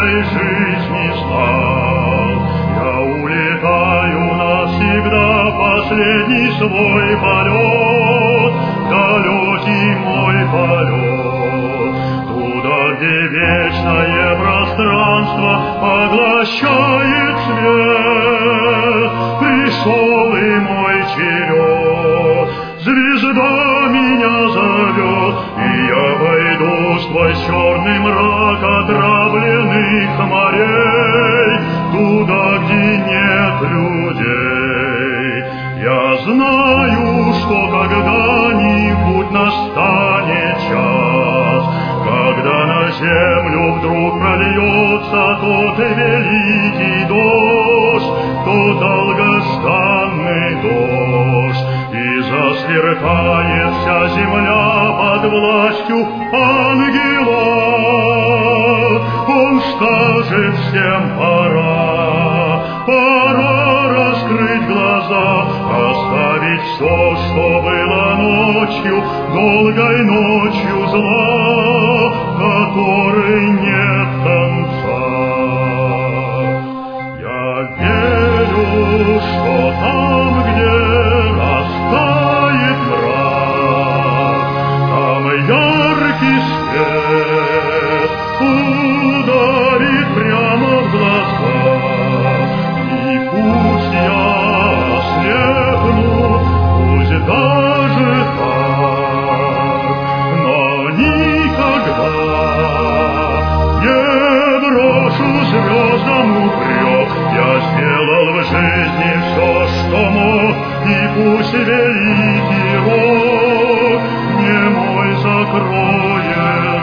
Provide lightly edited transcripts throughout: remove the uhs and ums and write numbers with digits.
этой жизни знал. Я улетаю навсегда в последний свой полет, далекий мой полет, туда, где вечное пространство поглощает свет. Пришел и мой черед, звезда меня зовет, и я пойду сквозь черный мрак отравленных морей, туда, где нет людей. Я знаю, что когда-нибудь настанет час, когда на землю вдруг прольется тот великий дождь, тот долгожданный дождь, и засверкает вся земля под властью ангела. Он скажет всем: пора, пора раскрыть глаза, оставить все, что было ночью, долгой ночью зла, которой нет конца. Я верю, что там, где растает мрак, там яркий свет ударит прямо в глаза, и пусть я ослепну, пусть даже так, но никогда не брошу звездам упрек. Я сделал в жизни все, что мог, и пусть великий рок не мой закроет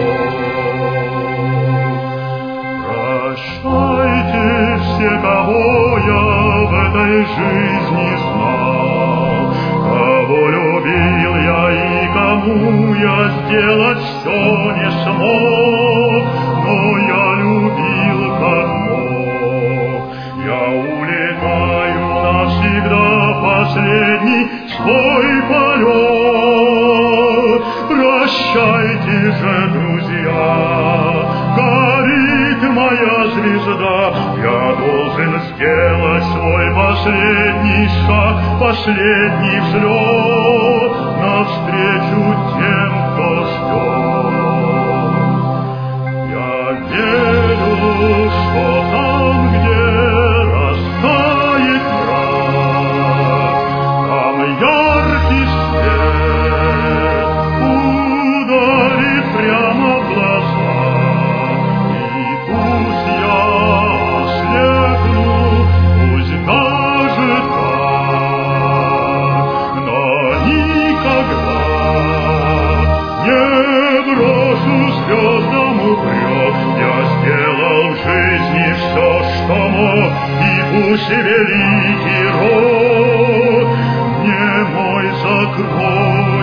срок. Прощайте все, кого я в этой жизни знал, кого любил я и кому я сделать все не смог, но я любил как мог. Я улетаю навсегда в последний свой полет. Прощайте же, друзья, горит моя звезда. Я должен сделать свой последний шаг, последний взлет навстречу тем, кто ждет. Я верю, что там, где растает мрак, там яркий свет ударит прямо в глаза, и пусть я ослепну, пусть даже так, но никогда не брошу звездам упрек. Я сделал в жизни все, что мог, и пусть великий род не мой закрой.